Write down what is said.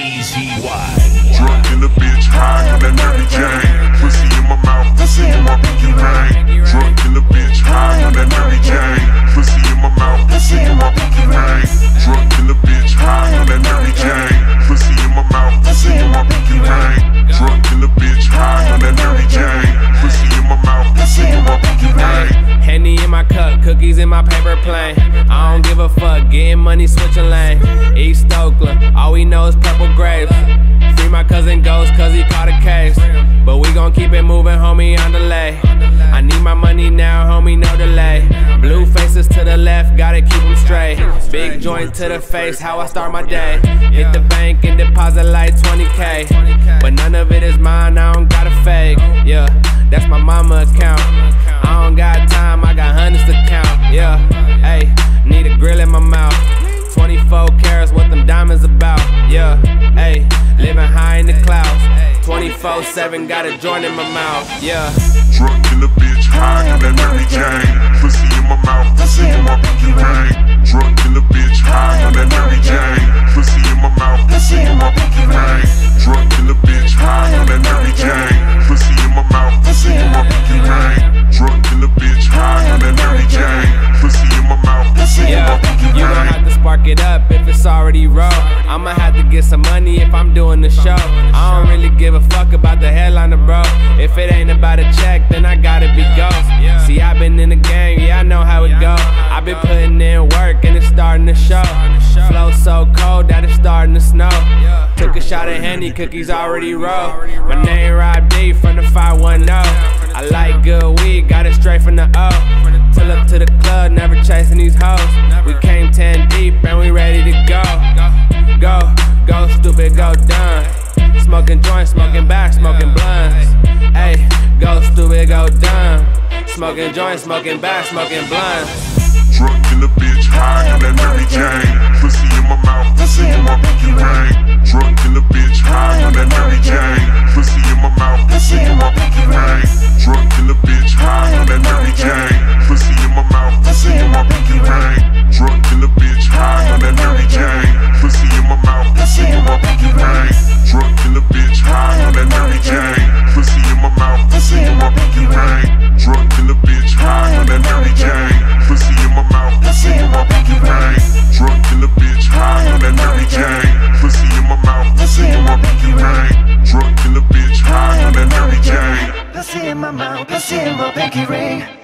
Easy wide. Drunk in the bitch, high on that Mary Jane. Pussy in my mouth, pussy in my pinky ring. Drunk in the bitch, high on that Mary Jane. Pussy in my mouth, pussy in my pinky ring. Drunk in the bitch, high on that Mary Jane. Pussy in my mouth, pussy in my pinky ring. Drunk in the bitch, high on that Mary Jane. Pussy in my mouth, pussy in my pinky ring. Henny in my cup, cookies in my paper plane. I don't give a fuck, getting money, switching lane. East Oakland, all we know is purple grapes. Free my cousin Ghost, cause he caught a case. But we gon' keep it moving, homie, on delay. I need my money now, homie, no delay. Blue faces to the left, gotta keep them straight. Big joint to the face, how I start my day. Hit the bank and deposit like 20K. But none of it is mine, I don't got a fake. Yeah, that's my mama account. I don't got time, I got hundreds to count. Yeah, hey, need a grill in my mouth. 24 carats, what them diamonds about. Yeah, hey, living high in the clouds. 24/7, got a joint in my mouth. Yeah. Drunk in the bitch, high on that Mary Jane. Pussy in my mouth, pussy in my pinky ring. Drunk in the bitch, high on that Mary Jane. Pussy in my mouth, pussy in my pinky ring. Drunk in the bitch, high on that Mary Jane. Pussy in my mouth, pussy in my pinky ring. Drunk in the bitch, high on that Mary Jane. Pussy in my mouth, pussy in my pinky ring. You gon' have to spark it up if it's already raw. I'ma have to get some money if I'm doing the show. I don't really give a fuck about the headliner, bro. If it ain't about a check, then I gotta be ghost. See, I been in the game, yeah, I know how it go. I been putting in work and it's starting to show. Flow so cold that it's starting to snow. Took a shot of Henny, cookies already roll. My name Rob D from the 510. I like good weed, got it straight from the O. Pull up to the club, never chasing these hoes. We came 10 deep and we ready to go. Go stupid, go dumb. Smoking joints, smoking back, smoking blunts. Ayy, go stupid, go dumb. Smoking joints, smoking back, smoking blunts. Drunk in the bitch, high on that Mary Jane. Pussy in my mouth, pussy in my pinky ring. Drunk in the bitch, high on that Mary Jane. Pussy in my mouth, pussy in my pinky ring. Drunk in the bitch, high on that Mary Jane. Pussy in my mouth, pussy in my pinky ring. Drunk in the bitch, high on that Mary Jane. Pussy in my mouth, pussy in my pinky ring. Drunk in the bitch, high on that Mary Jane. Pussy in my mouth, pussy in my pinky ring. Drunk in the bitch, high on that Mary Jane. Pussy in my mouth, pussy in my pinky ring. Drunk in the bitch, high on that Mary Jane. Pussy in my mouth, pussy in my pinky ring. Drunk in the bitch, high on that Mary Jane. Pussy in my mouth, pussy in my pinky ring.